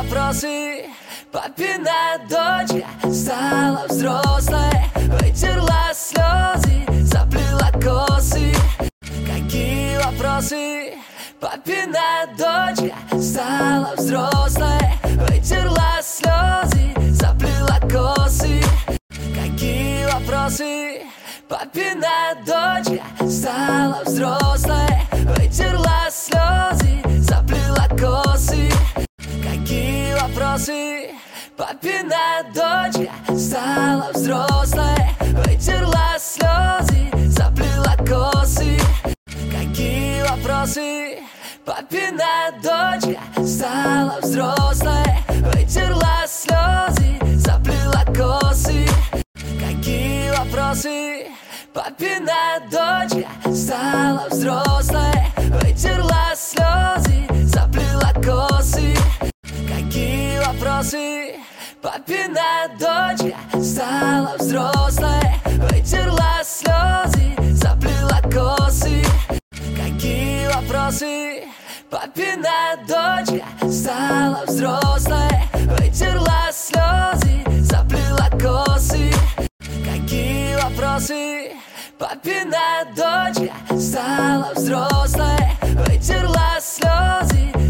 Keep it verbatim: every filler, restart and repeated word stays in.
вопросы. Папина дочка стала взрослой, вытерла слезы, заплела косы. Какие вопросы? Папина дочка стала взрослой, вытерла слезы, заплела косы. Какие вопросы? Папина дочка стала взрослой, вытерла слезы, заплела косы. Какие вопросы? Папина дочка стала взрослой, вытерла слезы, заплела косы. Какие вопросы? Папина дочка стала взрослой, вытерла слезы, заплела косы. Какие вопросы? Папина дочка стала взрослой, вытерла слезы, заплела косы. Какие вопросы? Папина дочка стала взрослой, вытерла слезы, заплела косы. Какие вопросы? Папина дочка стала взрослой, вытерла слезы, заплела косы. Какие вопросы? Папина дочка стала взрослой, вытерла слезы,